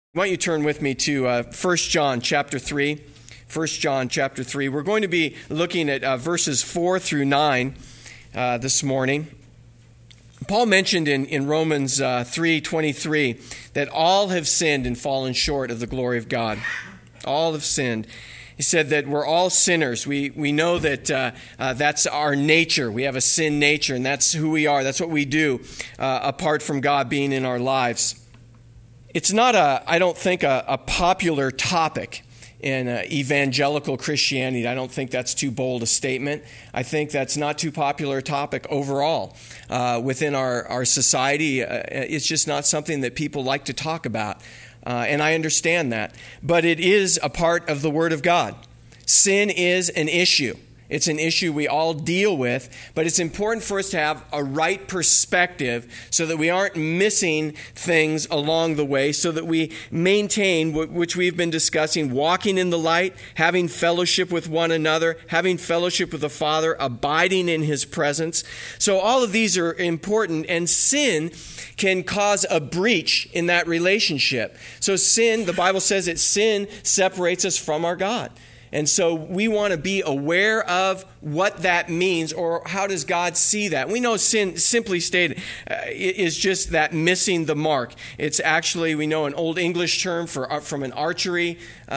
Why don't you turn with me to 1 John chapter 3. 1 John chapter 3. We're going to be looking at verses 4 through 9 this morning. Paul mentioned in Romans 3:23 that all have sinned and fallen short of the glory of God. All have sinned. He said that we're all sinners. We know that that's our nature. We have a sin nature, and that's who we are. That's what we do apart from God being in our lives. It's not, I don't think, a popular topic in evangelical Christianity. I don't think that's too bold a statement. I think that's not too popular a topic overall within our society. It's just not something that people like to talk about, and I understand that. But it is a part of the Word of God. Sin is an issue. It's an issue we all deal with, but it's important for us to have a right perspective so that we aren't missing things along the way, so that we maintain, which we've been discussing, walking in the light, having fellowship with one another, having fellowship with the Father, abiding in His presence. So all of these are important, and sin can cause a breach in that relationship. So sin, the Bible says that sin separates us from our God. And so we want to be aware of what that means, or how does God see that? We know sin, simply stated, is just that missing the mark. It's actually, we know, an Old English term from an archery.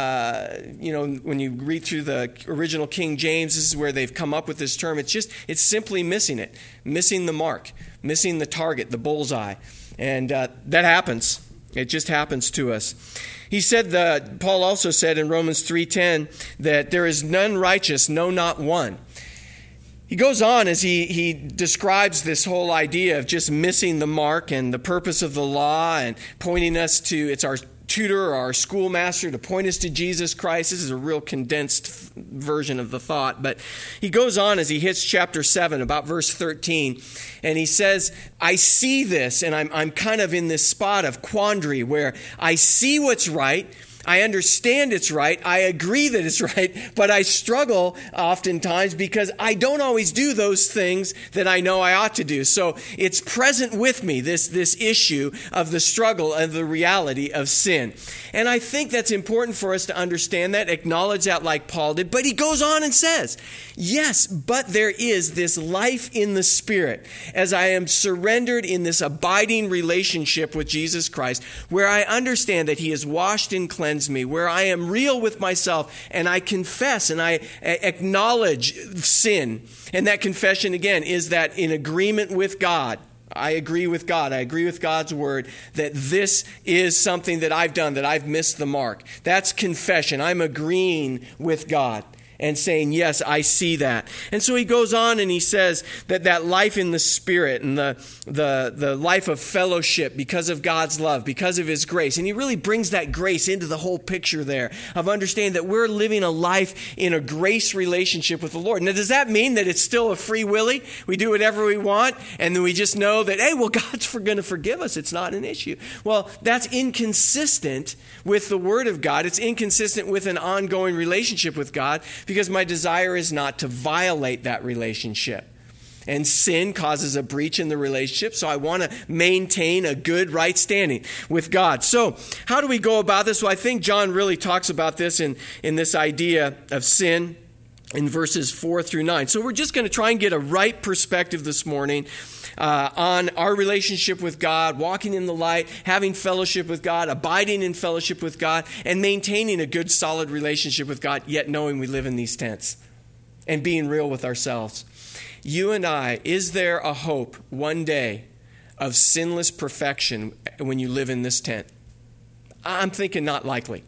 When you read through the original King James, this is where they've come up with this term. It's simply missing it, missing the mark, missing the target, the bullseye. And that happens. It just happens to us. He said Paul also said in Romans 3:10 that there is none righteous, no, not one. He goes on as he describes this whole idea of just missing the mark and the purpose of the law, and pointing us to, it's our tutor or our schoolmaster to point us to Jesus Christ. This is a real condensed version of the thought, but he goes on as he hits chapter 7, about verse 13, and he says, I see this, and I'm kind of in this spot of quandary where I see what's right, I understand it's right, I agree that it's right, but I struggle oftentimes because I don't always do those things that I know I ought to do. So it's present with me, this issue of the struggle of the reality of sin. And I think that's important for us to understand that, acknowledge that like Paul did. But he goes on and says, yes, but there is this life in the Spirit as I am surrendered in this abiding relationship with Jesus Christ, where I understand that He has washed and cleansed me, where I am real with myself and I confess and I acknowledge sin. And that confession, again, is that in agreement with God. I agree with God. I agree with God's word that this is something that I've done, that I've missed the mark. That's confession. I'm agreeing with God and saying, yes, I see that. And so he goes on and he says that life in the Spirit and the life of fellowship because of God's love, because of His grace. And he really brings that grace into the whole picture there of understanding that we're living a life in a grace relationship with the Lord. Now, does that mean that it's still a free willy? We do whatever we want and then we just know that, hey, well, God's going to forgive us. It's not an issue. Well, that's inconsistent with the Word of God. It's inconsistent with an ongoing relationship with God, because my desire is not to violate that relationship. And sin causes a breach in the relationship, so I want to maintain a good, right standing with God. So how do we go about this? Well, I think John really talks about this in this idea of sin in verses 4 through 9. So we're just going to try and get a right perspective this morning on our relationship with God, walking in the light, having fellowship with God, abiding in fellowship with God, and maintaining a good, solid relationship with God, yet knowing we live in these tents and being real with ourselves. You and I, is there a hope one day of sinless perfection when you live in this tent? I'm thinking not likely.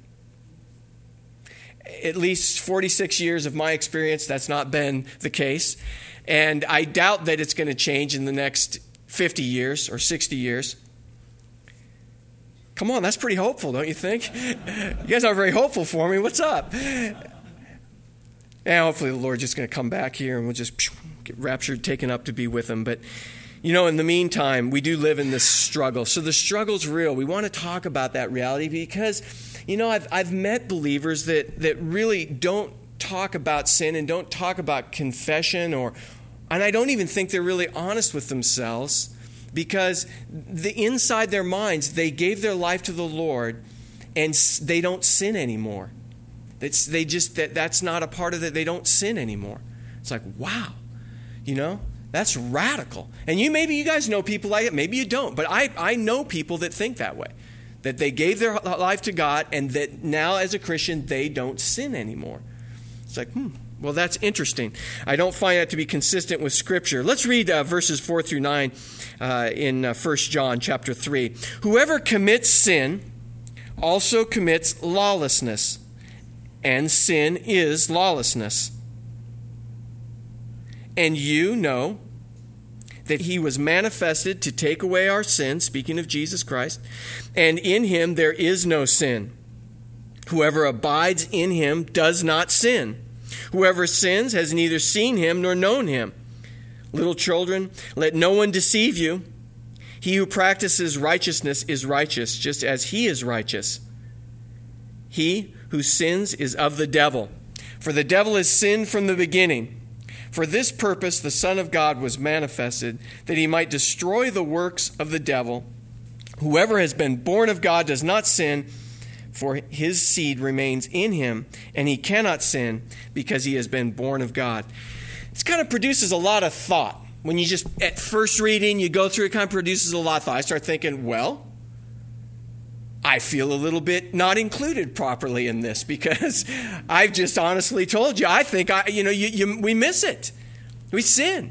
At least 46 years of my experience, that's not been the case. And I doubt that it's going to change in the next 50 years or 60 years. Come on, that's pretty hopeful, don't you think? You guys are very hopeful for me. What's up? And hopefully the Lord's just going to come back here and we'll just get raptured, taken up to be with Him. But, in the meantime, we do live in this struggle. So the struggle's real. We want to talk about that reality because, I've met believers that really don't talk about sin and don't talk about confession, and I don't even think they're really honest with themselves, because inside their minds they gave their life to the Lord and they don't sin anymore. That's not a part of it. They don't sin anymore. It's like, wow, that's radical. And maybe you guys know people like it. Maybe you don't. But I know people that think that way, that they gave their life to God and that now as a Christian, they don't sin anymore. It's like, well, that's interesting. I don't find that to be consistent with Scripture. Let's read verses 4 through 9 in 1 John chapter 3. Whoever commits sin also commits lawlessness, and sin is lawlessness. And you know that he was manifested to take away our sins, speaking of Jesus Christ, and in him there is no sin. Whoever abides in him does not sin. Whoever sins has neither seen him nor known him. Little children, let no one deceive you. He who practices righteousness is righteous, just as he is righteous. He who sins is of the devil, for the devil has sinned from the beginning. For this purpose the Son of God was manifested, that he might destroy the works of the devil. Whoever has been born of God does not sin, for his seed remains in him, and he cannot sin because he has been born of God. It kind of produces a lot of thought. When you just, at first reading, you go through, it kind of produces a lot of thought. I start thinking, well, I feel a little bit not included properly in this because I've just honestly told you, I think we miss it. We sin.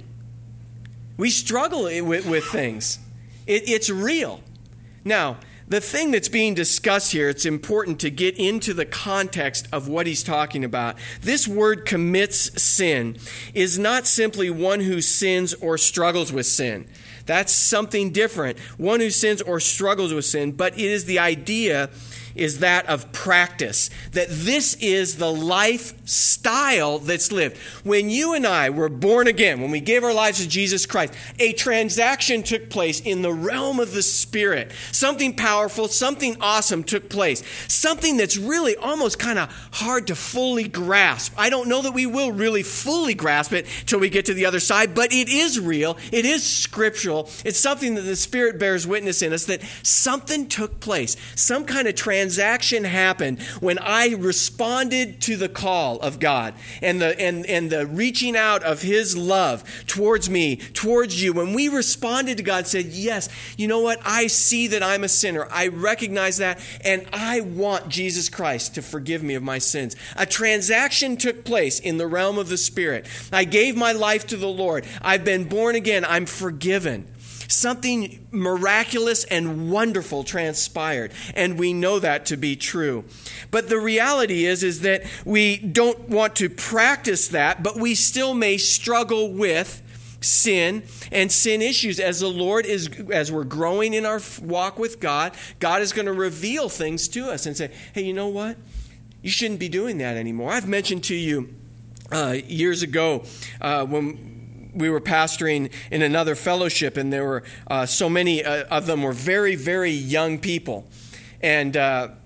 We struggle with things. It's real. Now, the thing that's being discussed here, it's important to get into the context of what he's talking about. This word commits sin is not simply one who sins or struggles with sin. That's something different. One who sins or struggles with sin, but it is the idea is that of practice, that this is the lifestyle that's lived. When you and I were born again, when we gave our lives to Jesus Christ, a transaction took place in the realm of the Spirit. Something powerful, something awesome took place. Something that's really almost kind of hard to fully grasp. I don't know that we will really fully grasp it till we get to the other side, but it is real. It is scriptural. It's something that the Spirit bears witness in us that something took place. Some kind of transaction happened when I responded to the call of God and the reaching out of his love towards me, towards you. When we responded to God and said, yes, you know what? I see that I'm a sinner. I recognize that, and I want Jesus Christ to forgive me of my sins. A transaction took place in the realm of the Spirit. I gave my life to the Lord. I've been born again. I'm forgiven. Something miraculous and wonderful transpired, and we know that to be true. But the reality is that we don't want to practice that, but we still may struggle with sin and sin issues as we're growing in our walk with God. God is going to reveal things to us and say, hey, you know what? You shouldn't be doing that anymore. I've mentioned to you years ago when we were pastoring in another fellowship, and there were so many of them were very, very young people. And,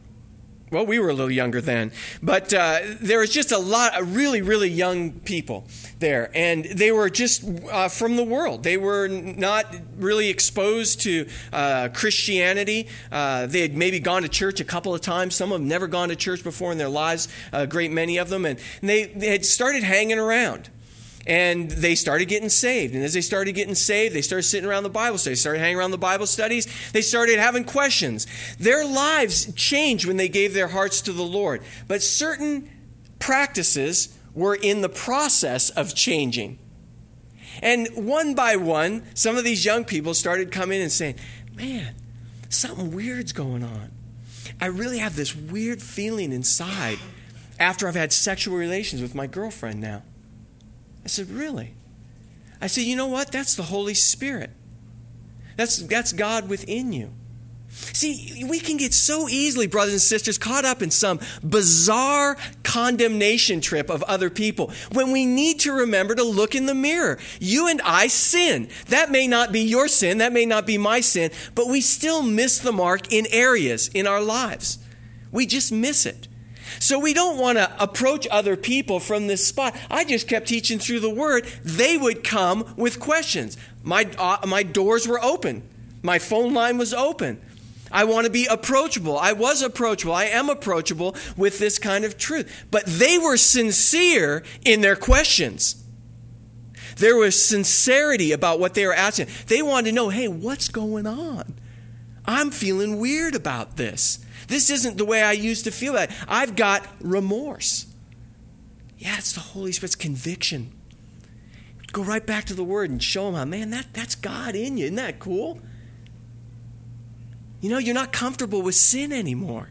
we were a little younger then. But there was just a lot of really, really young people there. And they were just from the world. They were not really exposed to Christianity. They had maybe gone to church a couple of times. Some of them never gone to church before in their lives, a great many of them. And they had started hanging around. And they started getting saved. And as they started getting saved, they started sitting around the Bible studies, started hanging around the Bible studies. They started having questions. Their lives changed when they gave their hearts to the Lord. But certain practices were in the process of changing. And one by one, some of these young people started coming and saying, man, something weird's going on. I really have this weird feeling inside after I've had sexual relations with my girlfriend now. I said, really? I said, you know what? That's the Holy Spirit. That's God within you. See, we can get so easily, brothers and sisters, caught up in some bizarre condemnation trip of other people when we need to remember to look in the mirror. You and I sin. That may not be your sin. That may not be my sin. But we still miss the mark in areas in our lives. We just miss it. So we don't want to approach other people from this spot. I just kept teaching through the Word. They would come with questions. My doors were open. My phone line was open. I want to be approachable. I was approachable. I am approachable with this kind of truth. But they were sincere in their questions. There was sincerity about what they were asking. They wanted to know, hey, what's going on? I'm feeling weird about this. This isn't the way I used to feel that. I've got remorse. Yeah, it's the Holy Spirit's conviction. Go right back to the Word and show them how, man, that's God in you. Isn't that cool? You know, you're not comfortable with sin anymore.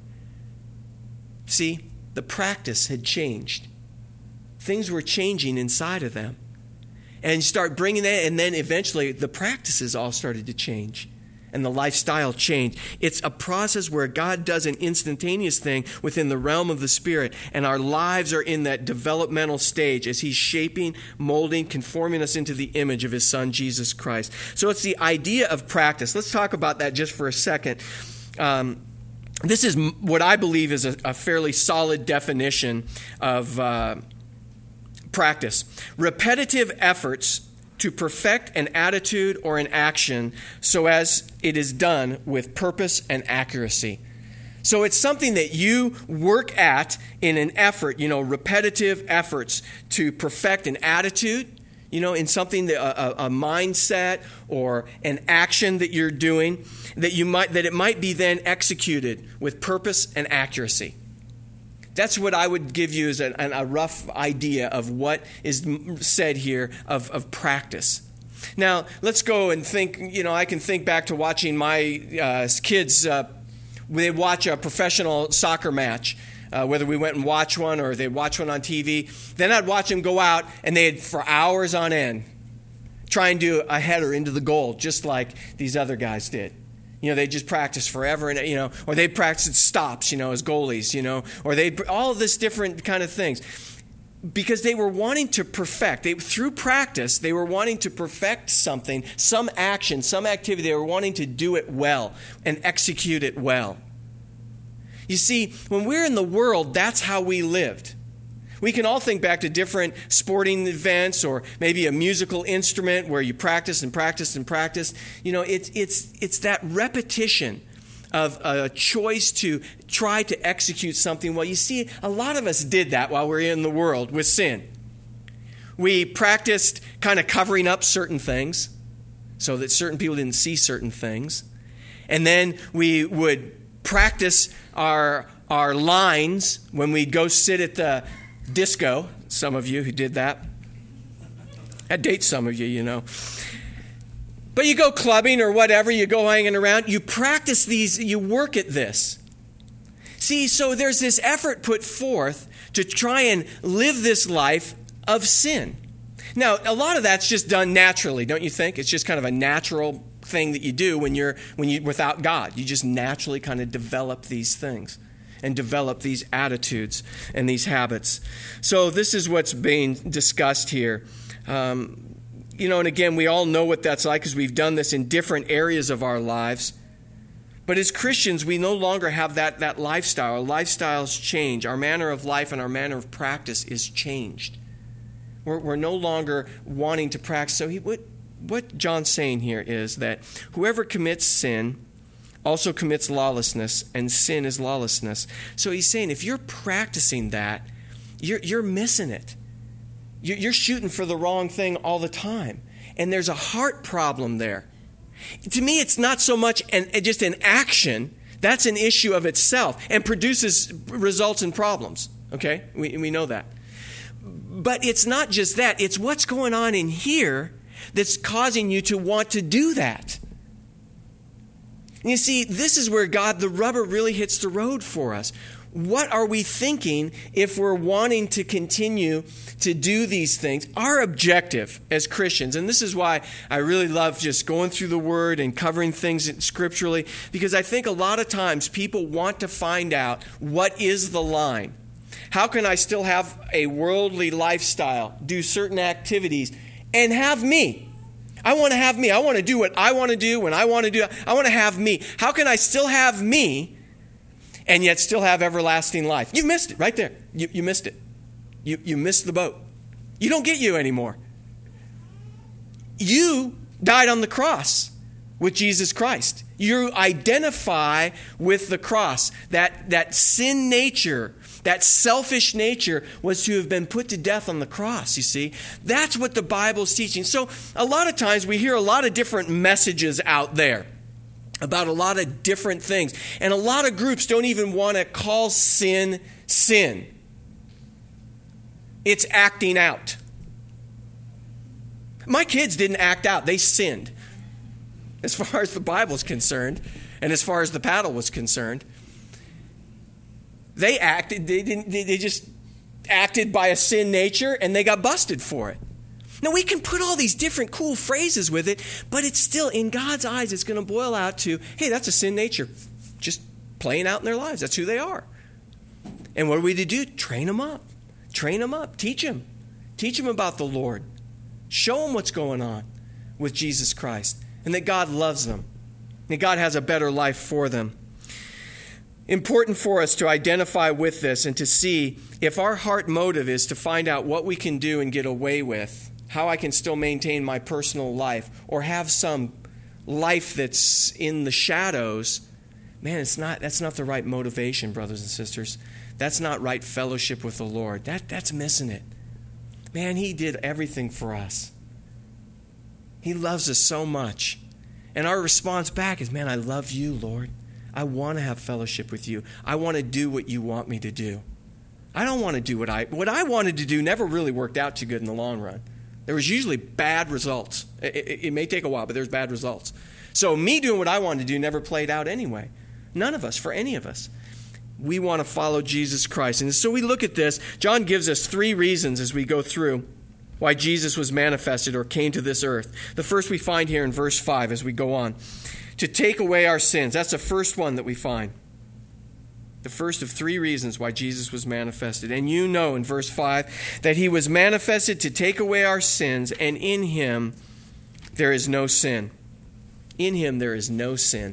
See, the practice had changed. Things were changing inside of them. And you start bringing that, and then eventually the practices all started to change. And the lifestyle changed. It's a process where God does an instantaneous thing within the realm of the Spirit, and our lives are in that developmental stage as He's shaping, molding, conforming us into the image of His Son, Jesus Christ. So it's the idea of practice. Let's talk about that just for a second. This is what I believe is a fairly solid definition of practice. Repetitive efforts to perfect an attitude or an action so as it is done with purpose and accuracy. So it's something that you work at in an effort, repetitive efforts to perfect an attitude, in something that a mindset or an action that you're doing, that it might be then executed with purpose and accuracy. That's what I would give you as a rough idea of what is said here of practice. Now, let's go and think, I can think back to watching my kids, they'd watch a professional soccer match, whether we went and watched one or they'd watch one on TV. Then I'd watch them go out and they'd, for hours on end, try and do a header into the goal, just like these other guys did. They just practice forever, and or they practice stops, as goalies, or all of this different kind of things, because they were wanting to perfect. Through practice, they were wanting to perfect something, some action, some activity. They were wanting to do it well and execute it well. You see, when we're in the world, that's how we lived. We can all think back to different sporting events or maybe a musical instrument where you practice and practice and practice. It's that repetition of a choice to try to execute something well. You see, a lot of us did that while we were in the world with sin. We practiced kind of covering up certain things so that certain people didn't see certain things. And then we would practice our lines when we'd go sit at the disco, some of you who did that. I date some of you, But you go clubbing or whatever, you go hanging around, you practice these, you work at this. See, so there's this effort put forth to try and live this life of sin. Now, a lot of that's just done naturally, don't you think? It's just kind of a natural thing that you do when you're without God. You just naturally kind of develop these things and develop these attitudes and these habits. So this is what's being discussed here. And again, we all know what that's like because we've done this in different areas of our lives. But as Christians, we no longer have that lifestyle. Our lifestyles change. Our manner of life and our manner of practice is changed. We're no longer wanting to practice. So what John's saying here is that whoever commits sin also commits lawlessness, and sin is lawlessness. So he's saying if you're practicing that, you're missing it. You're shooting for the wrong thing all the time. And there's a heart problem there. To me, it's not so much just an action. That's an issue of itself and results in problems. Okay? We know that. But it's not just that. It's what's going on in here that's causing you to want to do that. You see, this is where the rubber really hits the road for us. What are we thinking if we're wanting to continue to do these things? Our objective as Christians, and this is why I really love just going through the Word and covering things scripturally, because I think a lot of times people want to find out what is the line. How can I still have a worldly lifestyle, do certain activities, and have me? I want to have me. I want to do what I want to do when I want to do it. I want to have me. How can I still have me and yet still have everlasting life? You've missed it right there. You missed it. You missed the boat. You don't get you anymore. You died on the cross. with Jesus Christ. You identify with the cross. That sin nature, that selfish nature was to have been put to death on the cross, you see. That's what the Bible's teaching. So a lot of times we hear a lot of different messages out there about a lot of different things. And a lot of groups don't even want to call sin, sin. It's acting out. My kids didn't act out. They sinned. As far as the Bible's concerned, and as far as the paddle was concerned, they acted. They just acted by a sin nature, and they got busted for it. Now, we can put all these different cool phrases with it, but it's still, in God's eyes, it's going to boil out to, hey, that's a sin nature just playing out in their lives. That's who they are. And what are we to do? Train them up. Train them up. Teach them. Teach them about the Lord. Show them what's going on with Jesus Christ, and that God loves them, and God has a better life for them. Important for us to identify with this and to see if our heart motive is to find out what we can do and get away with, how I can still maintain my personal life or have some life that's in the shadows. Man, that's not the right motivation, brothers and sisters. That's not right fellowship with the Lord. That's missing it. Man, he did everything for us. He loves us so much. And our response back is, man, I love you, Lord. I want to have fellowship with you. I want to do what you want me to do. I don't want to do what I wanted to do never really worked out too good in the long run. There was usually bad results. It may take a while, but there's bad results. So me doing what I wanted to do never played out anyway. None of us, for any of us. We want to follow Jesus Christ. And so we look at this. John gives us 3 reasons as we go through why Jesus was manifested or came to this earth. The first we find here in verse 5 as we go on. To take away our sins. That's the first one that we find. The first of 3 reasons why Jesus was manifested. And you know in verse 5 that he was manifested to take away our sins, and in him there is no sin. In him there is no sin.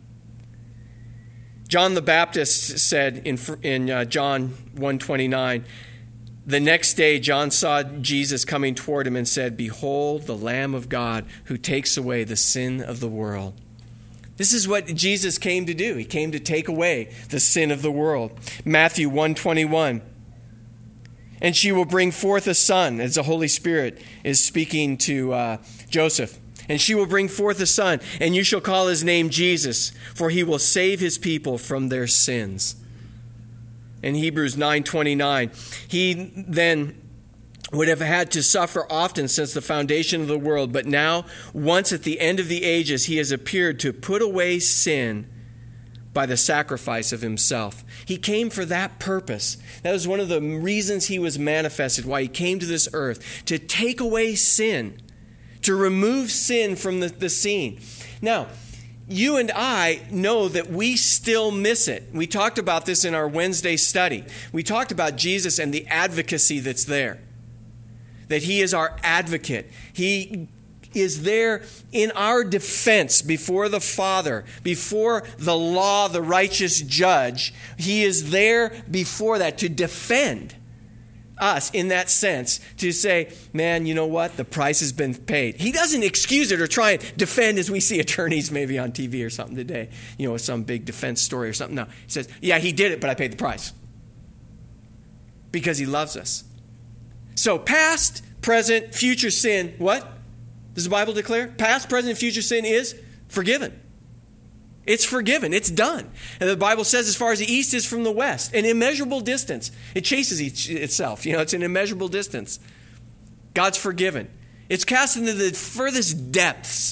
John the Baptist said in John 1:29, the next day John saw Jesus coming toward him and said, "Behold, the Lamb of God who takes away the sin of the world." This is what Jesus came to do. He came to take away the sin of the world. Matthew 1:21. And she will bring forth a son, as the Holy Spirit is speaking to Joseph. And she will bring forth a son, and you shall call his name Jesus, for he will save his people from their sins. In Hebrews 9:29, he then would have had to suffer often since the foundation of the world, but now, once at the end of the ages, he has appeared to put away sin by the sacrifice of himself. He came for that purpose. That was one of the reasons he was manifested, why he came to this earth, to take away sin, to remove sin from the scene. Now, you and I know that we still miss it. We talked about this in our Wednesday study. We talked about Jesus and the advocacy that's there. That he is our advocate. He is there in our defense before the Father, before the law, the righteous judge. He is there before that to defend us in that sense, to say, man, you know what? The price has been paid. He doesn't excuse it or try and defend as we see attorneys maybe on TV or something today, some big defense story or something. No, he says, yeah, he did it, but I paid the price. Because he loves us. So past, present, future sin, what does the Bible declare? Past, present, future sin is forgiven. It's forgiven. It's done. And the Bible says as far as the east is from the west, an immeasurable distance. It chases itself. It's an immeasurable distance. God's forgiven. It's cast into the furthest depths.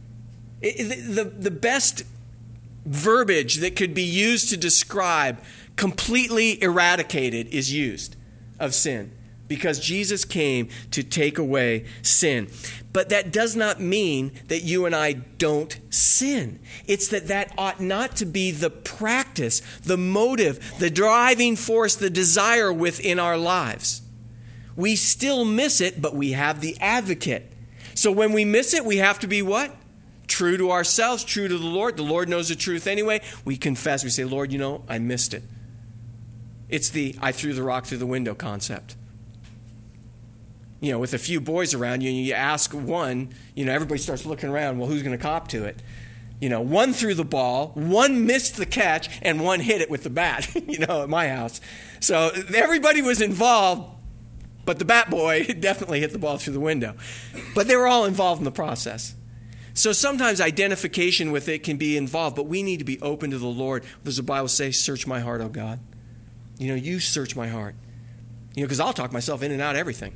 The best verbiage that could be used to describe completely eradicated is used of sin. Because Jesus came to take away sin. But that does not mean that you and I don't sin. It's that ought not to be the practice, the motive, the driving force, the desire within our lives. We still miss it, but we have the advocate. So when we miss it, we have to be what? True to ourselves, true to the Lord. The Lord knows the truth anyway. We confess. We say, Lord, I missed it. It's the I threw the rock through the window concept. with a few boys around you, and you ask one, everybody starts looking around, well, who's going to cop to it? One threw the ball, one missed the catch, and one hit it with the bat, at my house. So everybody was involved, but the bat boy definitely hit the ball through the window. But they were all involved in the process. So sometimes identification with it can be involved, but we need to be open to the Lord. Does the Bible say, search my heart, O God? You search my heart. Because I'll talk myself in and out of everything.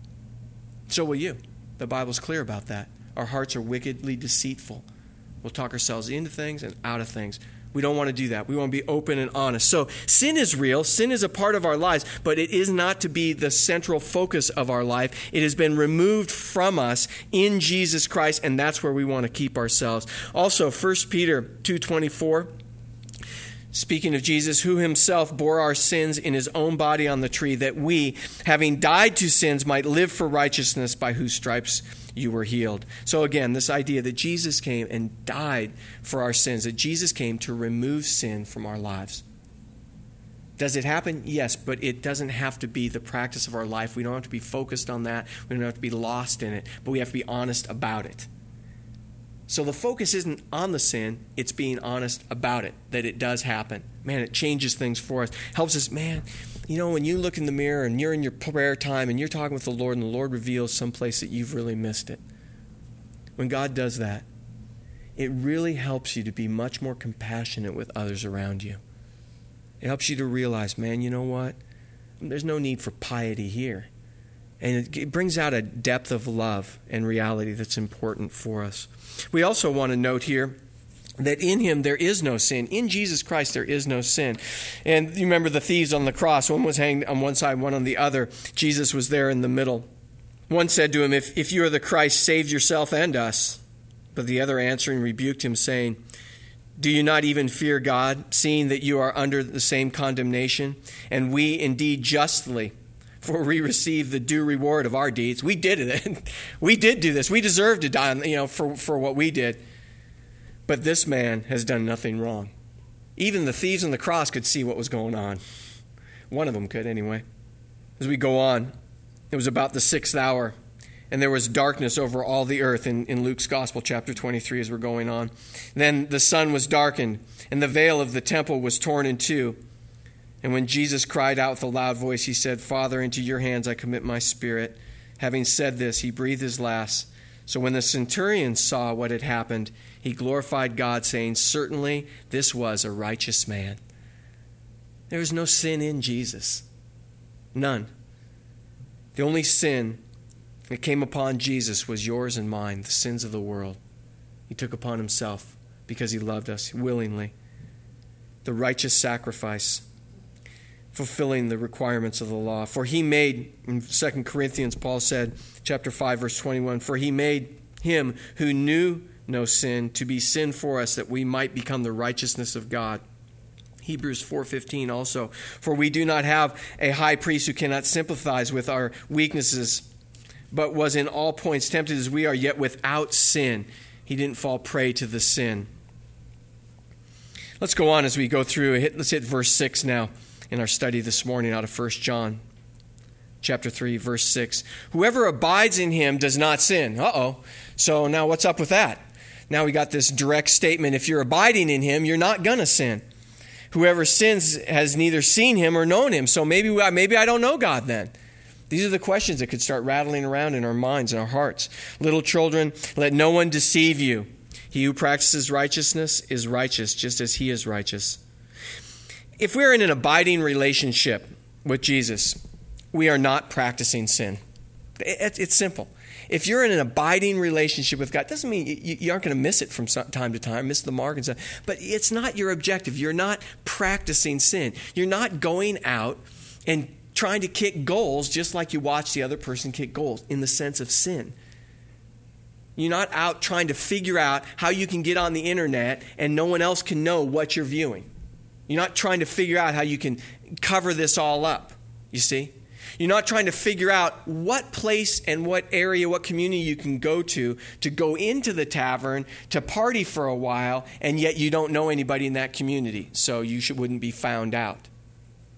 So will you. The Bible's clear about that. Our hearts are wickedly deceitful. We'll talk ourselves into things and out of things. We don't want to do that. We want to be open and honest. So sin is real. Sin is a part of our lives, but it is not to be the central focus of our life. It has been removed from us in Jesus Christ, and that's where we want to keep ourselves. Also, 1 Peter 2:24, speaking of Jesus, who himself bore our sins in his own body on the tree, that we, having died to sins, might live for righteousness, by whose stripes you were healed. So again, this idea that Jesus came and died for our sins, that Jesus came to remove sin from our lives. Does it happen? Yes, but it doesn't have to be the practice of our life. We don't have to be focused on that. We don't have to be lost in it, but we have to be honest about it. So the focus isn't on the sin, it's being honest about it, that it does happen. Man, it changes things for us. Helps us, man, when you look in the mirror and you're in your prayer time and you're talking with the Lord and the Lord reveals someplace that you've really missed it. When God does that, it really helps you to be much more compassionate with others around you. It helps you to realize, man, you know what? There's no need for piety here. And it brings out a depth of love and reality that's important for us. We also want to note here that in him there is no sin. In Jesus Christ there is no sin. And you remember the thieves on the cross. One was hanged on one side, one on the other. Jesus was there in the middle. One said to him, if you are the Christ, save yourself and us. But the other answering rebuked him, saying, do you not even fear God, seeing that you are under the same condemnation? And we indeed justly, for we receive the due reward of our deeds. We did it. We did do this. We deserve to die, for what we did. But this man has done nothing wrong. Even the thieves on the cross could see what was going on. One of them could, anyway. As we go on, it was about the 6th hour, and there was darkness over all the earth in Luke's Gospel, chapter 23, as we're going on. Then the sun was darkened, and the veil of the temple was torn in two. And when Jesus cried out with a loud voice, he said, Father, into your hands I commit my spirit. Having said this, he breathed his last. So when the centurion saw what had happened, he glorified God, saying, certainly this was a righteous man. There was no sin in Jesus. None. The only sin that came upon Jesus was yours and mine, the sins of the world. He took upon himself because he loved us willingly. The righteous sacrifice, fulfilling the requirements of the law. For he made, in 2 Corinthians, Paul said, chapter 5, verse 21, for he made him who knew no sin to be sin for us, that we might become the righteousness of God. Hebrews 4:15 also, for we do not have a high priest who cannot sympathize with our weaknesses, but was in all points tempted as we are, yet without sin. He didn't fall prey to the sin. Let's go on as we go through. Let's hit verse 6 now in our study this morning out of 1 John chapter 3, verse 6. Whoever abides in him does not sin. So now what's up with that? Now we got this direct statement. If you're abiding in him, you're not going to sin. Whoever sins has neither seen him or known him. So maybe I don't know God then. These are the questions that could start rattling around in our minds and our hearts. Little children, let no one deceive you. He who practices righteousness is righteous, just as he is righteous. If we're in an abiding relationship with Jesus, we are not practicing sin. It's simple. If you're in an abiding relationship with God, it doesn't mean you aren't going to miss it from time to time, miss the mark and stuff. But it's not your objective. You're not practicing sin. You're not going out and trying to kick goals just like you watch the other person kick goals in the sense of sin. You're not out trying to figure out how you can get on the internet and no one else can know what you're viewing. You're not trying to figure out how you can cover this all up, you see? You're not trying to figure out what place and what area, what community you can go to go into the tavern, to party for a while, and yet you don't know anybody in that community, so you wouldn't be found out.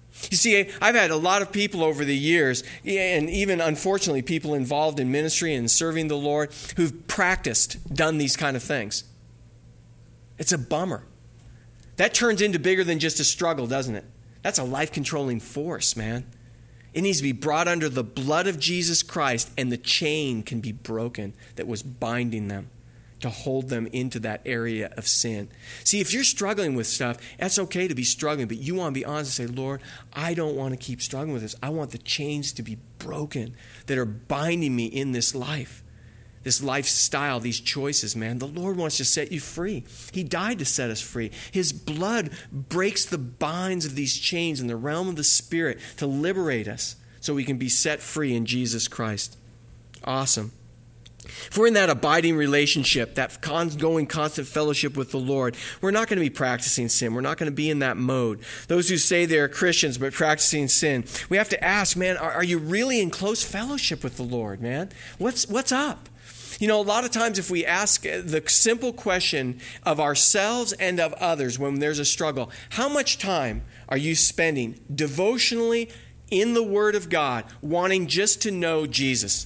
You see, I've had a lot of people over the years, and even unfortunately people involved in ministry and serving the Lord, who've done these kind of things. It's a bummer. That turns into bigger than just a struggle, doesn't it? That's a life-controlling force, man. It needs to be brought under the blood of Jesus Christ, and the chain can be broken that was binding them to hold them into that area of sin. See, if you're struggling with stuff, that's okay to be struggling, but you want to be honest and say, Lord, I don't want to keep struggling with this. I want the chains to be broken that are binding me in this life, this lifestyle, these choices, man. The Lord wants to set you free. He died to set us free. His blood breaks the binds of these chains in the realm of the Spirit to liberate us so we can be set free in Jesus Christ. Awesome. If we're in that abiding relationship, that ongoing constant fellowship with the Lord, we're not going to be practicing sin. We're not going to be in that mode. Those who say they're Christians but practicing sin, we have to ask, man, are you really in close fellowship with the Lord, man? What's up? You know, a lot of times if we ask the simple question of ourselves and of others when there's a struggle, how much time are you spending devotionally in the Word of God, wanting just to know Jesus?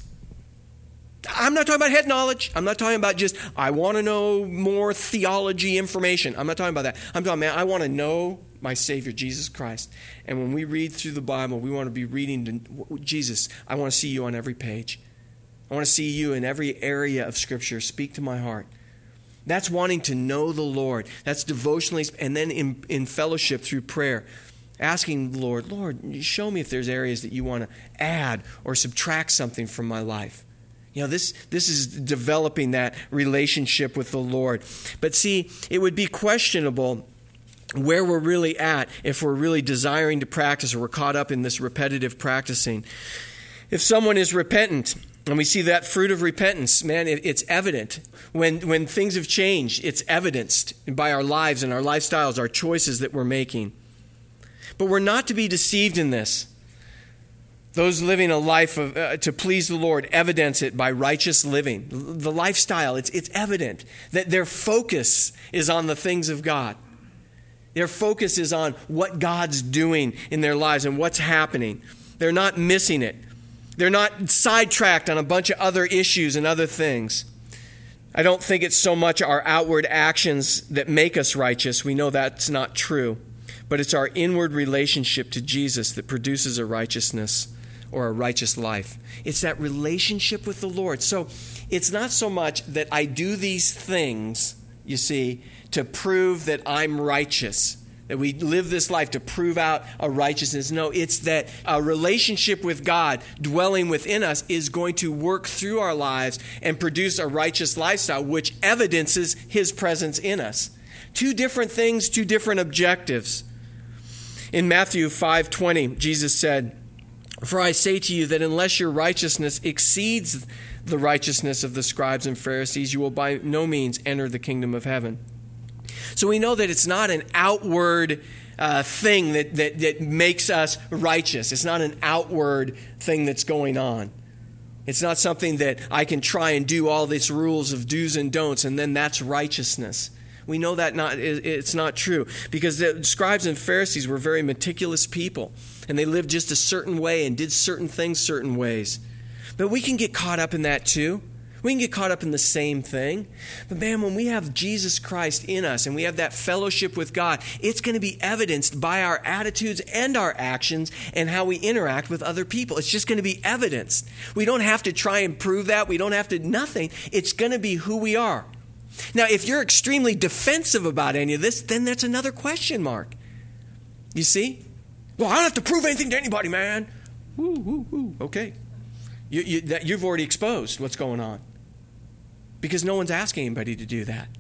I'm not talking about head knowledge. I'm not talking about just, I want to know more theology information. I'm not talking about that. I'm talking, man, I want to know my Savior, Jesus Christ. And when we read through the Bible, we want to be reading Jesus. I want to see you on every page. I want to see you in every area of Scripture. Speak to my heart. That's wanting to know the Lord. That's devotionally, and then in fellowship through prayer. Asking the Lord, show me if there's areas that you want to add or subtract something from my life. You know, this is developing that relationship with the Lord. But see, it would be questionable where we're really at if we're really desiring to practice or we're caught up in this repetitive practicing. If someone is repentant, and we see that fruit of repentance, man, it's evident. When things have changed, it's evidenced by our lives and our lifestyles, our choices that we're making. But we're not to be deceived in this. Those living a life to please the Lord evidence it by righteous living. The lifestyle, it's evident that their focus is on the things of God. Their focus is on what God's doing in their lives and what's happening. They're not missing it. They're not sidetracked on a bunch of other issues and other things. I don't think it's so much our outward actions that make us righteous. We know that's not true. But it's our inward relationship to Jesus that produces a righteousness or a righteous life. It's that relationship with the Lord. So it's not so much that I do these things, you see, to prove that I'm righteous, that we live this life to prove out a righteousness. No, it's that a relationship with God dwelling within us is going to work through our lives and produce a righteous lifestyle, which evidences His presence in us. Two different things, two different objectives. In Matthew 5:20, Jesus said, "For I say to you that unless your righteousness exceeds the righteousness of the scribes and Pharisees, you will by no means enter the kingdom of heaven." So we know that it's not an outward thing that makes us righteous. It's not an outward thing that's going on. It's not something that I can try and do all these rules of do's and don'ts and then that's righteousness. We know that it's not true because the scribes and Pharisees were very meticulous people and they lived just a certain way and did certain things certain ways. But we can get caught up in that too. We can get caught up in the same thing. But man, when we have Jesus Christ in us and we have that fellowship with God, it's going to be evidenced by our attitudes and our actions and how we interact with other people. It's just going to be evidenced. We don't have to try and prove that. We don't have to, nothing. It's going to be who we are. Now, if you're extremely defensive about any of this, then that's another question mark. You see? Well, I don't have to prove anything to anybody, man. Woo, woo, woo. Okay. You've already exposed what's going on. Because no one's asking anybody to do that.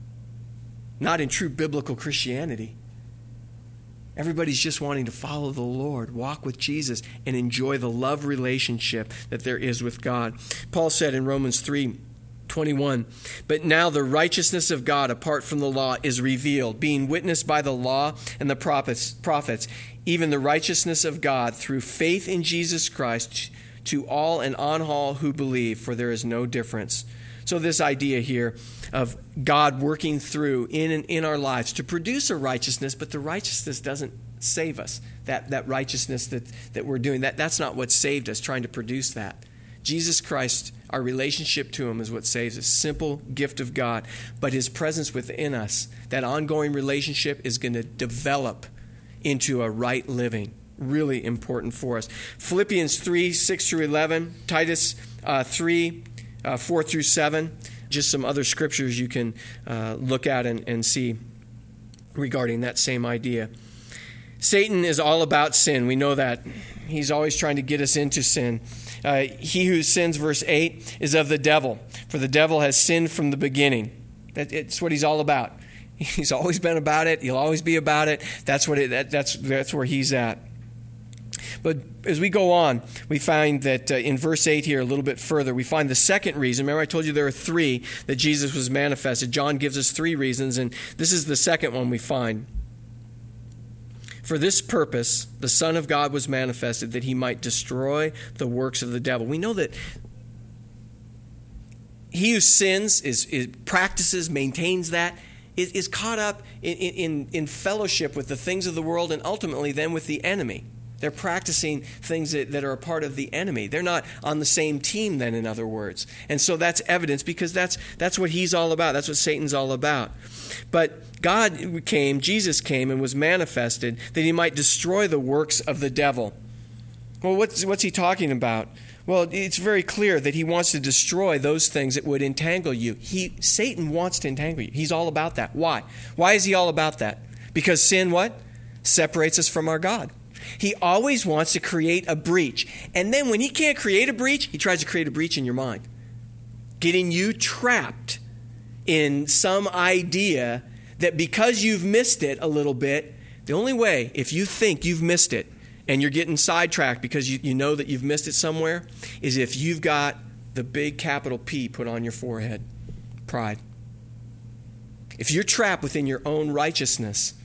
Not in true biblical Christianity. Everybody's just wanting to follow the Lord, walk with Jesus, and enjoy the love relationship that there is with God. Paul said in Romans 3:21, "But now the righteousness of God apart from the law is revealed, being witnessed by the law and the prophets, even the righteousness of God through faith in Jesus Christ to all and on all who believe, for there is no difference." So this idea here of God working through in our lives to produce a righteousness, but the righteousness doesn't save us. that righteousness that we're doing. That's not what saved us, trying to produce that. Jesus Christ, our relationship to him is what saves us. Simple gift of God. But his presence within us, that ongoing relationship is going to develop into a right living. Really important for us. Philippians 3, 6 through 11, Titus 3, 4 through 7. Just some other scriptures you can look at and see regarding that same idea. Satan is all about sin. We know that. He's always trying to get us into sin. He who sins, verse 8, is of the devil, for the devil has sinned from the beginning. It's what he's all about. He's always been about it. He'll always be about it. That's where he's at. But as we go on, we find that in verse 8 here, a little bit further, we find the second reason. Remember I told you there are three that Jesus was manifested. John gives us three reasons, and this is the second one we find. For this purpose, the Son of God was manifested, that he might destroy the works of the devil. We know that he who sins, practices, maintains that, is caught up in fellowship with the things of the world and ultimately then with the enemy. They're practicing things that are a part of the enemy. They're not on the same team then, in other words. And so that's evidence because that's what he's all about. That's what Satan's all about. But God came, Jesus came and was manifested that he might destroy the works of the devil. Well, what's he talking about? Well, it's very clear that he wants to destroy those things that would entangle you. Satan wants to entangle you. He's all about that. Why? Why is he all about that? Because sin, what? Separates us from our God. He always wants to create a breach. And then when he can't create a breach, he tries to create a breach in your mind, getting you trapped in some idea that because you've missed it a little bit, the only way, if you think you've missed it and you're getting sidetracked because you know that you've missed it somewhere, is if you've got the big capital P put on your forehead, pride. If you're trapped within your own righteousness,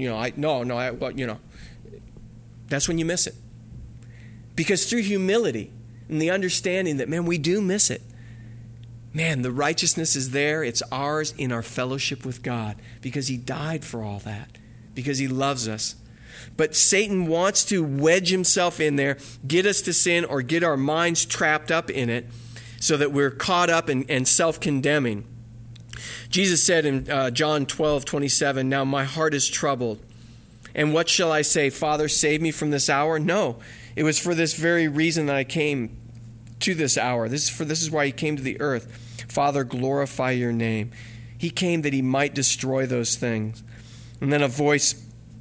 that's when you miss it. Because through humility and the understanding that, man, we do miss it. Man, the righteousness is there. It's ours in our fellowship with God because he died for all that, because he loves us. But Satan wants to wedge himself in there, get us to sin or get our minds trapped up in it so that we're caught up and self-condemning. Jesus said in John 12:27, "Now my heart is troubled. And what shall I say? Father, save me from this hour? No, it was for this very reason that I came to this hour. This is why he came to the earth. Father, glorify your name." He came that he might destroy those things. And then a voice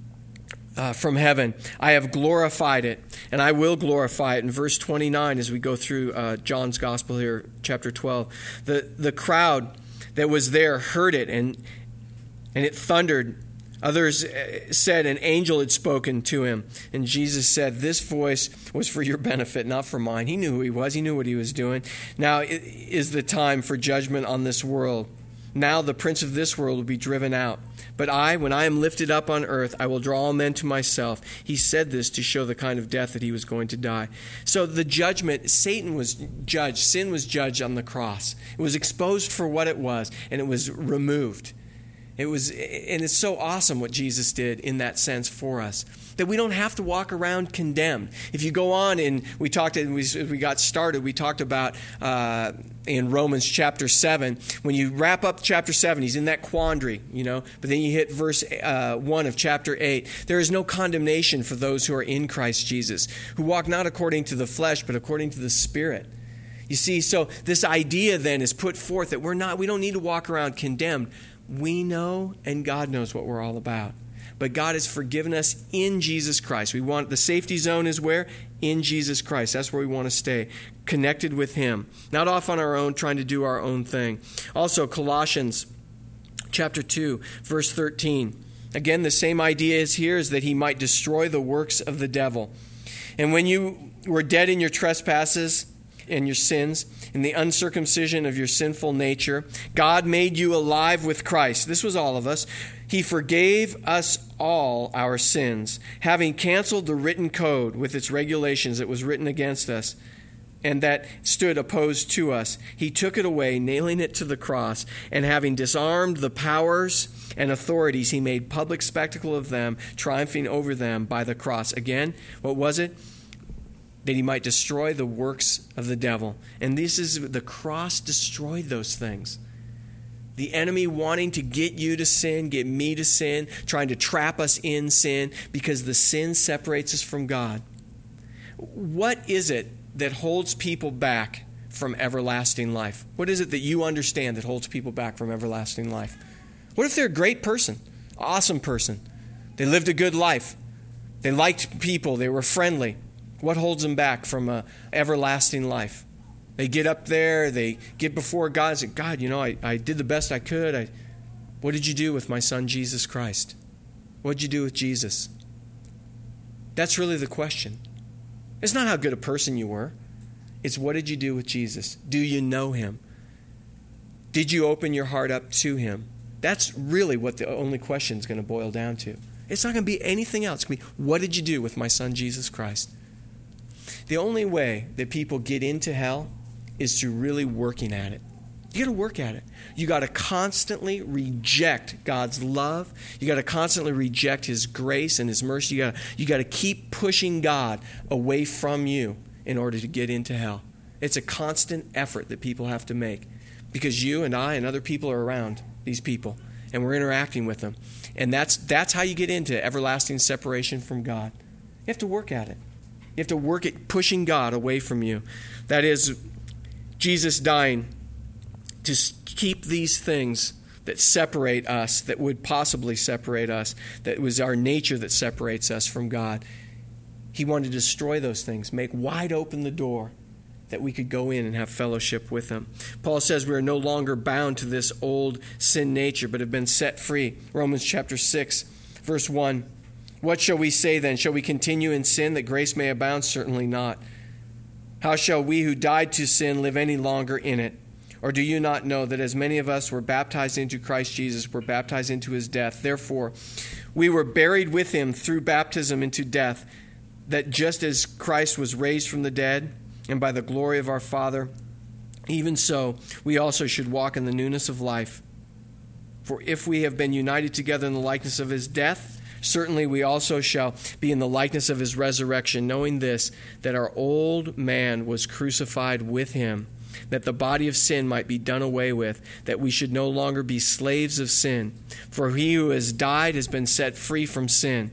from heaven, "I have glorified it, and I will glorify it." In verse 29, as we go through John's Gospel here, chapter 12, the crowd that was there heard it, and it thundered. Others said an angel had spoken to him. And Jesus said, "This voice was for your benefit, not for mine." He knew who he was. He knew what he was doing. "Now is the time for judgment on this world. Now the prince of this world will be driven out. But when I am lifted up on earth, I will draw all men to myself." He said this to show the kind of death that he was going to die. So the judgment, Satan was judged. Sin was judged on the cross. It was exposed for what it was, and it was removed. And it's so awesome what Jesus did in that sense for us, that we don't have to walk around condemned. If you go on, and we got started, we talked about in Romans chapter 7, when you wrap up chapter 7, he's in that quandary, but then you hit verse 1 of chapter 8. There is no condemnation for those who are in Christ Jesus, who walk not according to the flesh, but according to the Spirit. You see, so this idea then is put forth that we don't need to walk around condemned. We know, and God knows what we're all about. But God has forgiven us in Jesus Christ. The safety zone is where? In Jesus Christ. That's where we want to stay, connected with him. Not off on our own, trying to do our own thing. Also, Colossians chapter 2, verse 13. Again, the same idea is here, is that he might destroy the works of the devil. "And when you were dead in your trespasses and your sins, in the uncircumcision of your sinful nature, God made you alive with Christ." This was all of us. "He forgave us all our sins, having canceled the written code with its regulations that was written against us and that stood opposed to us. He took it away, nailing it to the cross, and having disarmed the powers and authorities, he made public spectacle of them, triumphing over them by the cross. Again, what was it? That he might destroy the works of the devil. And this is, the cross destroyed those things. The enemy wanting to get you to sin, get me to sin, trying to trap us in sin because the sin separates us from God. What is it that holds people back from everlasting life? What is it that you understand that holds people back from everlasting life? What if they're a great person, awesome person? They lived a good life. They liked people. They were friendly. What holds them back from everlasting life? They get up there, they get before God and say, God, I did the best I could. What did you do with my son, Jesus Christ? What did you do with Jesus? That's really the question. It's not how good a person you were. It's what did you do with Jesus? Do you know him? Did you open your heart up to him? That's really what the only question is going to boil down to. It's not going to be anything else. It's going to be, what did you do with my son, Jesus Christ? The only way that people get into hell is through really working at it. You got to work at it. You got to constantly reject God's love. You got to constantly reject his grace and his mercy. You got to keep pushing God away from you in order to get into hell. It's a constant effort that people have to make because you and I and other people are around these people and we're interacting with them. And that's how you get into everlasting separation from God. You have to work at it. You have to work at pushing God away from you. That is, Jesus dying to keep these things that separate us, that would possibly separate us, that was our nature that separates us from God. He wanted to destroy those things, make wide open the door that we could go in and have fellowship with him. Paul says we are no longer bound to this old sin nature, but have been set free. Romans chapter 6, verse 1. What shall we say then? Shall we continue in sin that grace may abound? Certainly not. How shall we who died to sin live any longer in it? Or do you not know that as many of us were baptized into Christ Jesus, were baptized into his death? Therefore, we were buried with him through baptism into death, that just as Christ was raised from the dead, and by the glory of our Father, even so we also should walk in the newness of life. For if we have been united together in the likeness of his death, certainly we also shall be in the likeness of his resurrection, knowing this, that our old man was crucified with him, that the body of sin might be done away with, that we should no longer be slaves of sin. For he who has died has been set free from sin.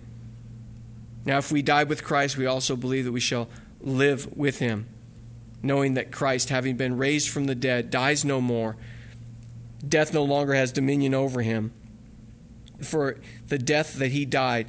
Now if we died with Christ, we also believe that we shall live with him, knowing that Christ, having been raised from the dead, dies no more. Death no longer has dominion over him. For the death that he died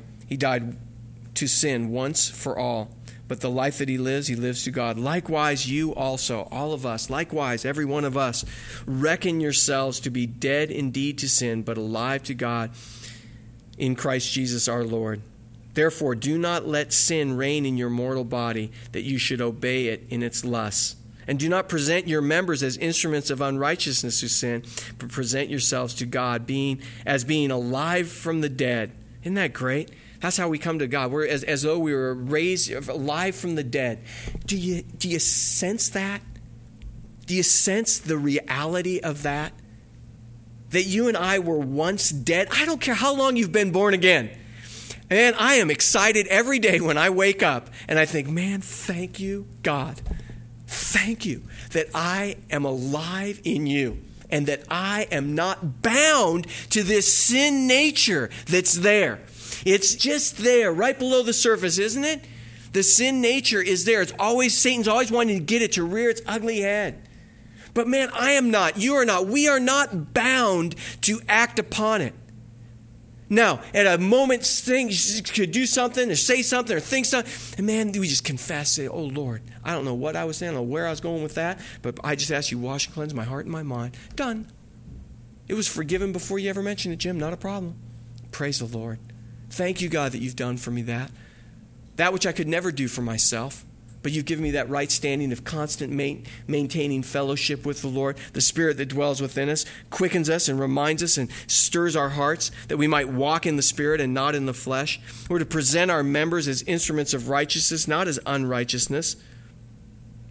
to sin once for all. But the life that he lives to God. Likewise, you also, all of us, likewise, every one of us, reckon yourselves to be dead indeed to sin, but alive to God in Christ Jesus our Lord. Therefore, do not let sin reign in your mortal body, that you should obey it in its lusts. And do not present your members as instruments of unrighteousness to sin, but present yourselves to God as being alive from the dead. Isn't that great? That's how we come to God. We're as though we were raised alive from the dead. Do you sense that? Do you sense the reality of that? That you and I were once dead. I don't care how long you've been born again. And I am excited every day when I wake up and I think, man, thank you, God. Thank you that I am alive in you and that I am not bound to this sin nature that's there. It's just there, right below the surface, isn't it? The sin nature is there. Satan's always wanting to get it to rear its ugly head. But man, I am not. You are not. We are not bound to act upon it. Now, at a moment's thing, you could do something or say something or think something. And man, we just confess, say, oh Lord, I don't know what I was saying, I don't know where I was going with that, but I just ask you wash and cleanse my heart and my mind. Done. It was forgiven before you ever mentioned it, Jim. Not a problem. Praise the Lord. Thank you, God, that you've done for me that. That which I could never do for myself. But you've given me that right standing of constant maintaining fellowship with the Lord. The Spirit that dwells within us quickens us and reminds us and stirs our hearts that we might walk in the Spirit and not in the flesh. We're to present our members as instruments of righteousness, not as unrighteousness.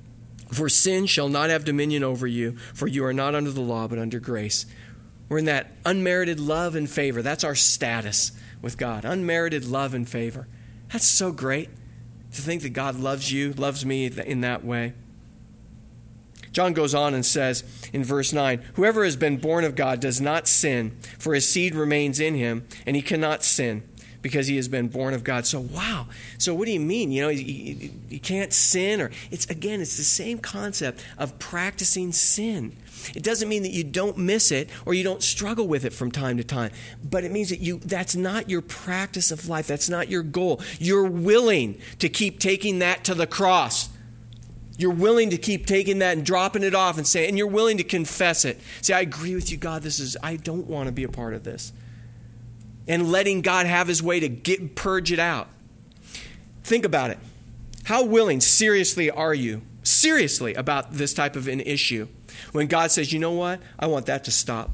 For sin shall not have dominion over you, for you are not under the law, but under grace. We're in that unmerited love and favor. That's our status with God. Unmerited love and favor. That's so great to think that God loves you, loves me in that way. John goes on and says in verse 9, whoever has been born of God does not sin, for his seed remains in him, and he cannot sin because he has been born of God. So, wow. So what do you mean? You know, you can't sin? Or it's the same concept of practicing sin. It doesn't mean that you don't miss it or you don't struggle with it from time to time. But it means that that's not your practice of life. That's not your goal. You're willing to keep taking that to the cross. You're willing to keep taking that and dropping it off and saying, and you're willing to confess it. Say, I agree with you, God. I don't want to be a part of this. And letting God have his way to purge it out. Think about it. How willing, seriously, are you? Seriously about this type of an issue. When God says, you know what? I want that to stop.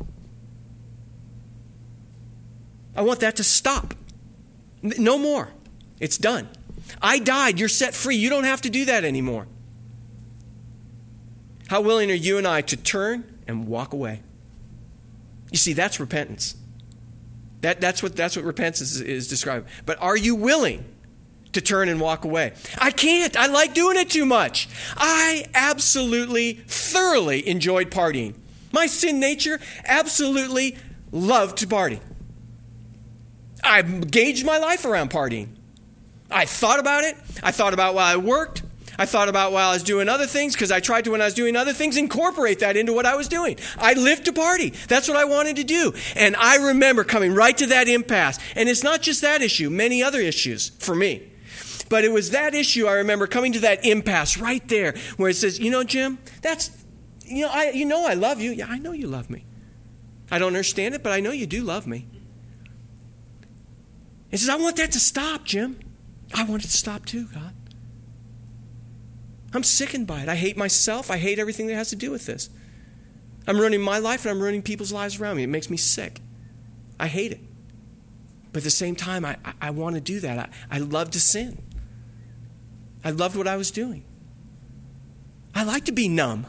I want that to stop. No more. It's done. I died. You're set free. You don't have to do that anymore. How willing are you and I to turn and walk away? You see, that's repentance. That's what repentance is described. But are you willing to turn and walk away? I can't. I like doing it too much. I absolutely, thoroughly enjoyed partying. My sin nature absolutely loved to party. I gauged my life around partying. I thought about it. I thought about while I worked. I thought about while I was doing other things, because I tried to, when I was doing other things, incorporate that into what I was doing. I lived to party. That's what I wanted to do. And I remember coming right to that impasse. And it's not just that issue, many other issues for me. But it was that issue I remember coming to that impasse right there where it says, you know, Jim, I love you. Yeah, I know you love me. I don't understand it, but I know you do love me. He says, I want that to stop, Jim. I want it to stop too, God. I'm sickened by it. I hate myself. I hate everything that has to do with this. I'm ruining my life and I'm ruining people's lives around me. It makes me sick. I hate it. But at the same time, I want to do that. I love to sin. I loved what I was doing. I like to be numb.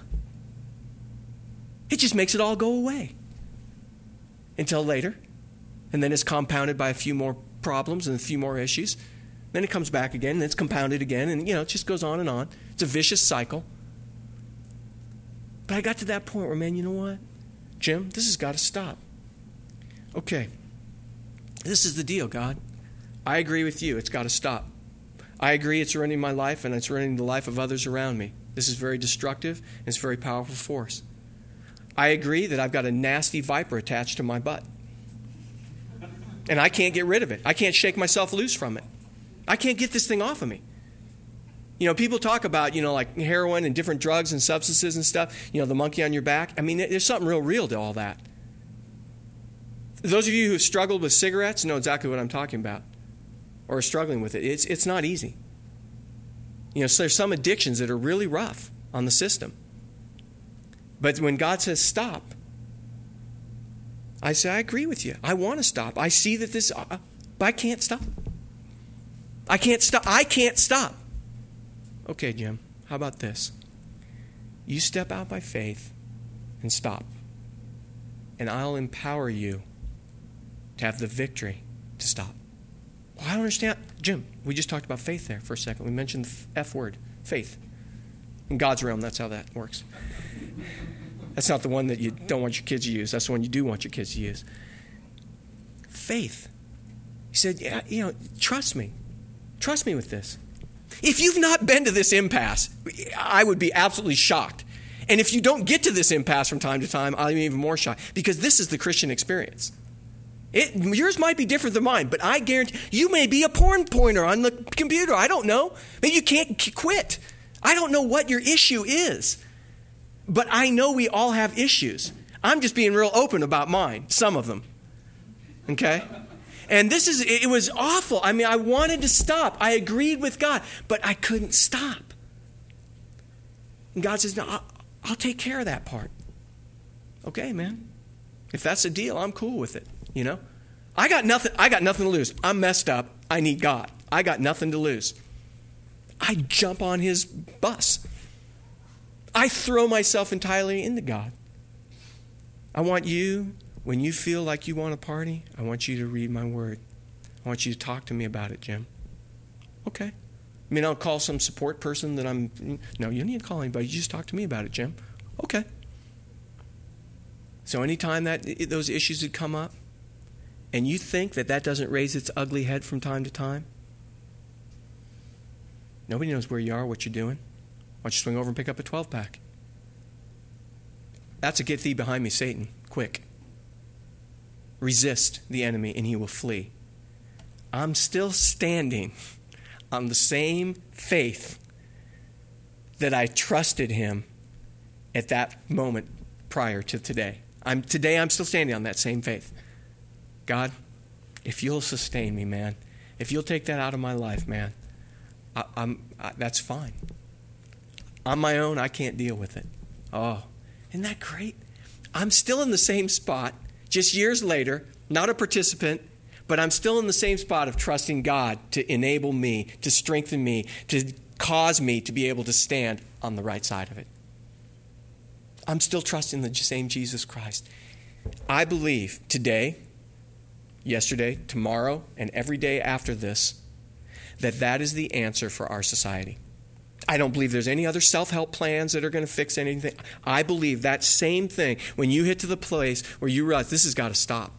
It just makes it all go away. Until later. And then it's compounded by a few more problems and a few more issues. Then it comes back again, and it's compounded again, and, it just goes on and on. It's a vicious cycle. But I got to that point where, man, you know what? Jim, this has got to stop. Okay. This is the deal, God. I agree with you. It's got to stop. I agree it's ruining my life, and it's ruining the life of others around me. This is very destructive, and it's a very powerful force. I agree that I've got a nasty viper attached to my butt. And I can't get rid of it. I can't shake myself loose from it. I can't get this thing off of me. People talk about, like heroin and different drugs and substances and stuff, the monkey on your back. I mean, there's something real to all that. Those of you who have struggled with cigarettes know exactly what I'm talking about, or are struggling with it. It's not easy. So there's some addictions that are really rough on the system. But when God says stop, I say, I agree with you. I want to stop. I see that but I can't stop. I can't stop. Okay, Jim, how about this? You step out by faith and stop. And I'll empower you to have the victory to stop. Well, I don't understand. Jim, we just talked about faith there for a second. We mentioned the F word, faith. In God's realm, that's how that works. That's not the one that you don't want your kids to use. That's the one you do want your kids to use. Faith. He said, yeah, trust me. Trust me with this. If you've not been to this impasse, I would be absolutely shocked. And if you don't get to this impasse from time to time, I'll be even more shocked. Because this is the Christian experience. Yours might be different than mine, but I guarantee you may be a porn pointer on the computer. I don't know. Maybe you can't quit. I don't know what your issue is. But I know we all have issues. I'm just being real open about mine, some of them. Okay? And it was awful. I mean, I wanted to stop. I agreed with God, but I couldn't stop. And God says, no, I'll take care of that part. Okay, man. If that's the deal, I'm cool with it. I got nothing to lose. I'm messed up. I need God. I got nothing to lose. I jump on his bus. I throw myself entirely into God. I want you, when you feel like you want to party, I want you to read my word. I want you to talk to me about it, Jim. Okay. I mean, I'll call some support person that no, you don't need to call anybody. You just talk to me about it, Jim. Okay. So anytime that those issues would come up, and you think that doesn't raise its ugly head from time to time, nobody knows where you are, what you're doing. Why don't you swing over and pick up a 12-pack? That's a get thee behind me, Satan. Quick. Resist the enemy and he will flee. I'm still standing on the same faith that I trusted him at that moment prior to today. Today I'm still standing on that same faith. God, if you'll sustain me, man, if you'll take that out of my life, man, that's fine. On my own, I can't deal with it. Oh, isn't that great? I'm still in the same spot, just years later, not a participant, but I'm still in the same spot of trusting God to enable me, to strengthen me, to cause me to be able to stand on the right side of it. I'm still trusting the same Jesus Christ. I believe today, yesterday, tomorrow, and every day after this, that is the answer for our society. I don't believe there's any other self-help plans that are going to fix anything. I believe that same thing, when you hit to the place where you realize this has got to stop.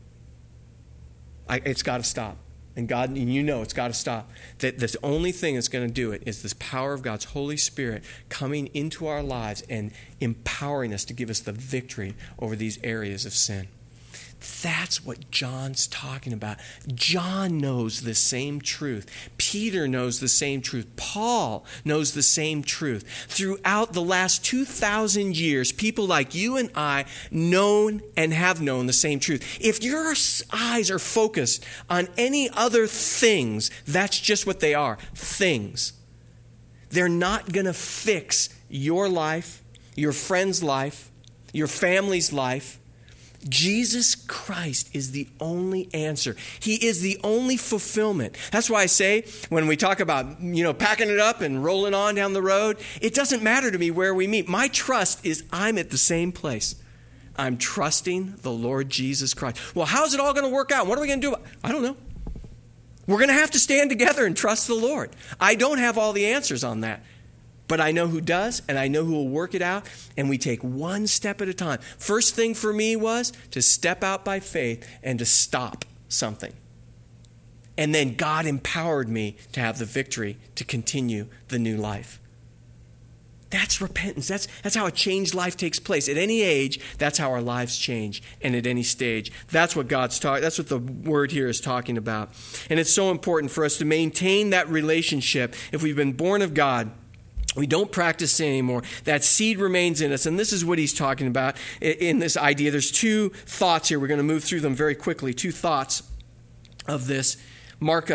It's got to stop. And God, and you know it's got to stop. That the only thing that's going to do it is this power of God's Holy Spirit coming into our lives and empowering us to give us the victory over these areas of sin. That's what John's talking about. John knows the same truth. Peter knows the same truth. Paul knows the same truth. Throughout the last 2,000 years, people like you and I known and have known the same truth. If your eyes are focused on any other things, that's just what they are, things. They're not going to fix your life, your friend's life, your family's life. Jesus Christ is the only answer. He is the only fulfillment. That's why I say when we talk about, packing it up and rolling on down the road, it doesn't matter to me where we meet. My trust is I'm at the same place. I'm trusting the Lord Jesus Christ. Well, how's it all going to work out? What are we going to do? I don't know. We're going to have to stand together and trust the Lord. I don't have all the answers on that. But I know who does, and I know who will work it out, and we take one step at a time. First thing for me was to step out by faith and to stop something. And then God empowered me to have the victory to continue the new life. That's repentance. That's how a changed life takes place. At any age, that's how our lives change. And at any stage, that's what God's talking. That's what the word here is talking about. And it's so important for us to maintain that relationship. If we've been born of God, we don't practice sin anymore. That seed remains in us. And this is what he's talking about in this idea. There's two thoughts here. We're going to move through them very quickly. Two thoughts of this. Mark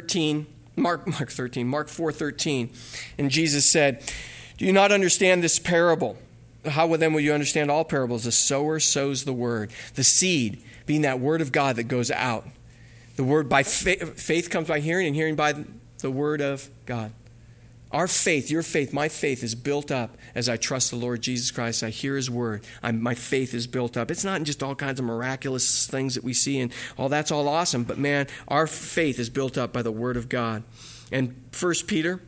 4:13. And Jesus said, "Do you not understand this parable? How then will you understand all parables? The sower sows the word." The seed being that word of God that goes out. The word by faith comes by hearing, and hearing by the word of God. Our faith, your faith, my faith is built up as I trust the Lord Jesus Christ. I hear his word. My faith is built up. It's not in just all kinds of miraculous things that we see and all that's all awesome. But man, our faith is built up by the word of God. And 1 Peter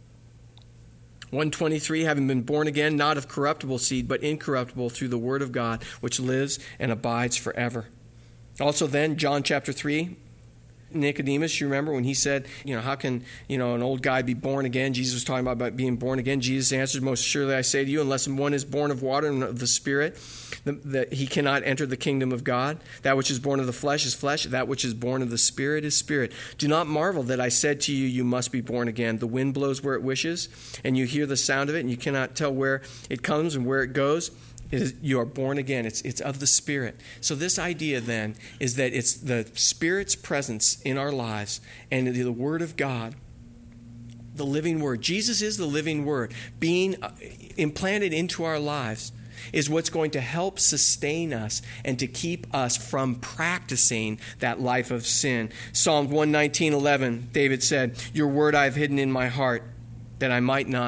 1:23, having been born again, not of corruptible seed, but incorruptible through the word of God, which lives and abides forever. Also then, John chapter 3, Nicodemus, you remember when he said, how can, an old guy be born again? Jesus was talking about being born again. Jesus answered, "Most surely I say to you, unless one is born of water and of the Spirit, that he cannot enter the kingdom of God. That which is born of the flesh is flesh. That which is born of the Spirit is spirit. Do not marvel that I said to you, you must be born again. The wind blows where it wishes, and you hear the sound of it, and you cannot tell where it comes and where it goes. You are born again. It's of the Spirit." So this idea then is that it's the Spirit's presence in our lives and the Word of God, the living Word. Jesus is the living Word. Being implanted into our lives is what's going to help sustain us and to keep us from practicing that life of sin. Psalm 119:11, David said, "Your word I have hidden in my heart, that I might not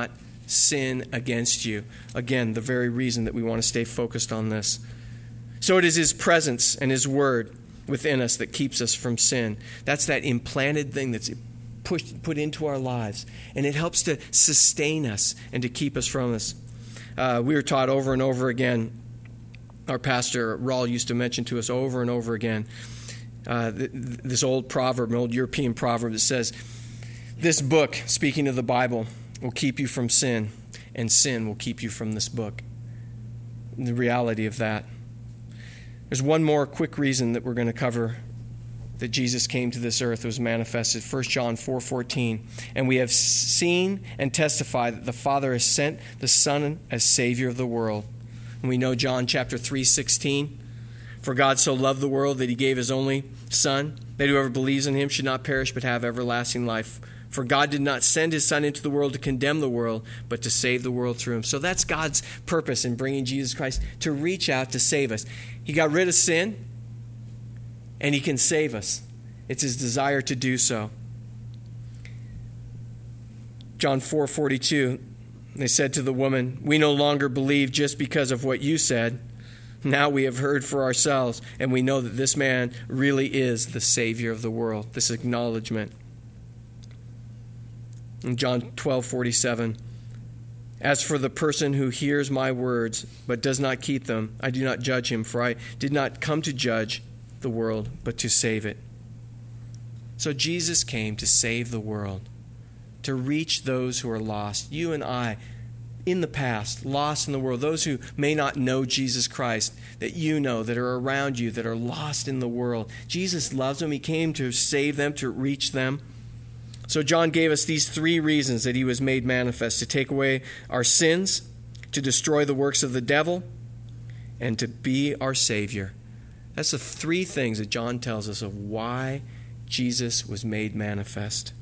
sin against you. Again, the very reason that we want to stay focused on this. So it is his presence and his word within us that keeps us from sin. That's that implanted thing that's put into our lives. And it helps to sustain us and to keep us from this. We were taught over and over again, our pastor, Raul, used to mention to us over and over again, this old proverb, an old European proverb that says, this book, speaking of the Bible, will keep you from sin, and sin will keep you from this book. The reality of that. There's one more quick reason that we're going to cover that Jesus came to this earth, was manifested. 1 John 4:14. And we have seen and testified that the Father has sent the Son as Savior of the world. And we know John chapter 3:16. For God so loved the world that he gave his only Son, that whoever believes in him should not perish but have everlasting life. For God did not send his Son into the world to condemn the world, but to save the world through him. So that's God's purpose in bringing Jesus Christ, to reach out to save us. He got rid of sin, and he can save us. It's his desire to do so. John 4:42, they said to the woman, we no longer believe just because of what you said. Now we have heard for ourselves, and we know that this man really is the Savior of the world. This acknowledgement. In John 12:47, as for the person who hears my words but does not keep them, I do not judge him, for I did not come to judge the world, but to save it. So Jesus came to save the world, to reach those who are lost. You and I, in the past, lost in the world, those who may not know Jesus Christ, that you know, that are around you, that are lost in the world. Jesus loves them. He came to save them, to reach them. So John gave us these three reasons that he was made manifest: to take away our sins, to destroy the works of the devil, and to be our Savior. That's the three things that John tells us of why Jesus was made manifest.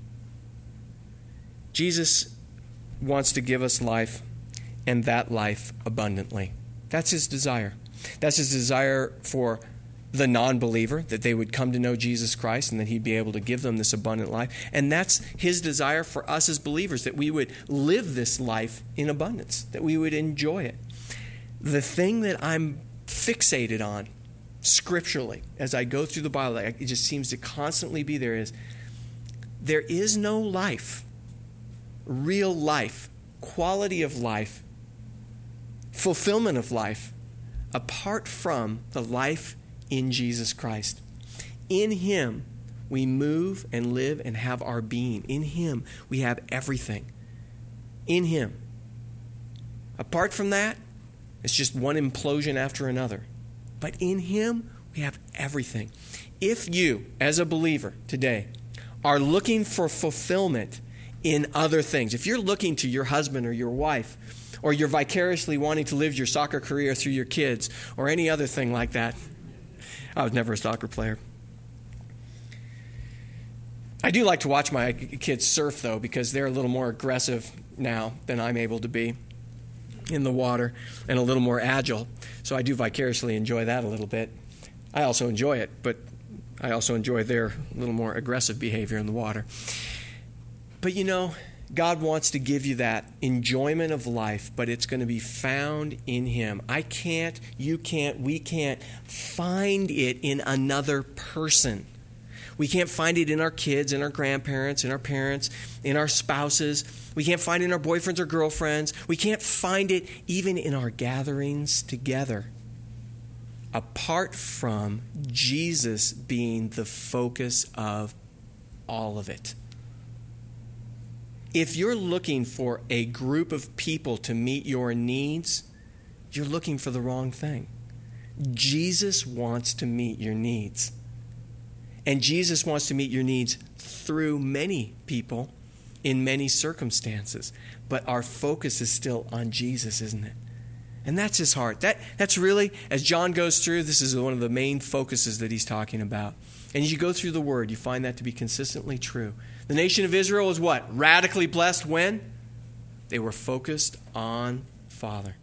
Jesus wants to give us life, and that life abundantly. That's his desire. That's his desire for the non-believer, that they would come to know Jesus Christ and that he'd be able to give them this abundant life. And that's his desire for us as believers, that we would live this life in abundance, that we would enjoy it. The thing that I'm fixated on scripturally as I go through the Bible, it just seems to constantly be there is no life, real life, quality of life, fulfillment of life, apart from the life in Jesus Christ. In him we move and live and have our being. In him we have everything. In him. Apart from that, it's just one implosion after another. But in him we have everything. If you, as a believer today, are looking for fulfillment in other things, if you're looking to your husband or your wife, or you're vicariously wanting to live your soccer career through your kids, or any other thing like that. I was never a soccer player. I do like to watch my kids surf, though, because they're a little more aggressive now than I'm able to be in the water, and a little more agile. So I do vicariously enjoy that a little bit. I also enjoy it, but I also enjoy their little more aggressive behavior in the water. But you know, God wants to give you that enjoyment of life, but it's going to be found in him. I can't, you can't, we can't find it in another person. We can't find it in our kids, in our grandparents, in our parents, in our spouses. We can't find it in our boyfriends or girlfriends. We can't find it even in our gatherings together, apart from Jesus being the focus of all of it. If you're looking for a group of people to meet your needs, you're looking for the wrong thing. Jesus wants to meet your needs. And Jesus wants to meet your needs through many people in many circumstances. But our focus is still on Jesus, isn't it? And that's his heart. That's really, as John goes through, this is one of the main focuses that he's talking about. And as you go through the Word, you find that to be consistently true. The nation of Israel was what? Radically blessed when? They were focused on Father.